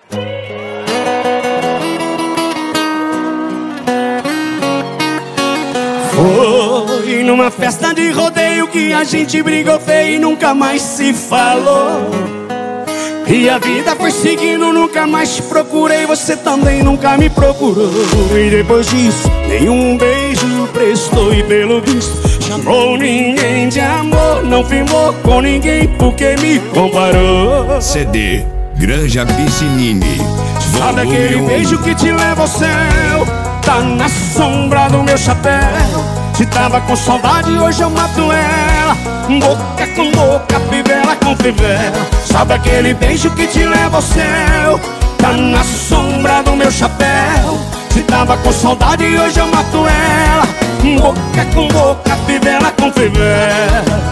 Foi numa festa de rodeio que a gente brigou feio e nunca mais se falou. E a vida foi seguindo, nunca mais te procurei, você também nunca me procurou. E depois disso, nenhum beijo prestou e pelo visto chamou ninguém de amor. Não firmou com ninguém porque me comparou. CD Granja Piscinini. Sabe aquele beijo que te leva ao céu? Tá na sombra do meu chapéu. Se tava com saudade, hoje eu mato ela. Boca com boca, fivela com fivela. Sabe aquele beijo que te leva ao céu? Tá na sombra do meu chapéu. Se tava com saudade, hoje eu mato ela. Boca com boca, fivela com fivela.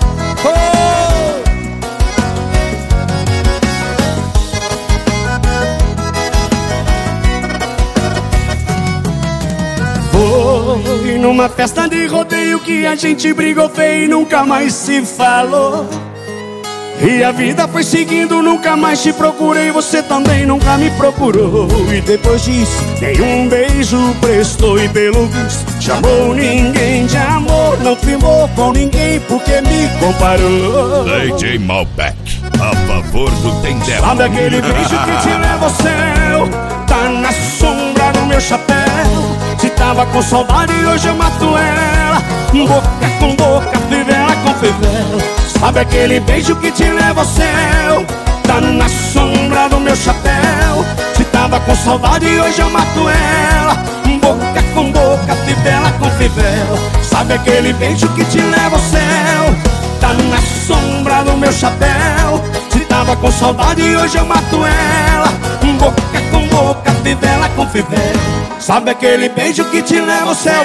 Foi numa festa de rodeio que a gente brigou feio e nunca mais se falou. E a vida foi seguindo, nunca mais te procurei, você também nunca me procurou. E depois disso, nenhum beijo prestou e pelo visto chamou ninguém de amor. Não firmou com ninguém porque me comparou. DJ Malbec, a favor do Tendel. Sabe aquele beijo que te leva ao céu? Tá na sombra do meu chapéu. Se tava com saudade, hoje eu mato ela. Boca com boca, fivela com fivela. Sabe aquele beijo que te leva ao céu? Tá na sombra do meu chapéu. Se tava com saudade, hoje eu mato ela. Boca com boca, fivela com fivela. Sabe aquele beijo que te leva ao céu? Tá na sombra do meu chapéu. Se tava com saudade, hoje eu mato ela. Boca com boca, fivela com fivela. Sabe aquele beijo que te leva ao céu?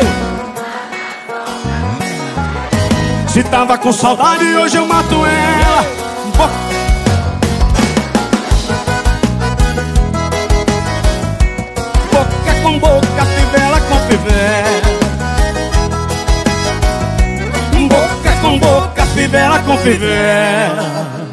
Se tava com saudade, hoje eu mato ela. Boca com boca, fivela com fivela. Boca com boca, fivela com fivela.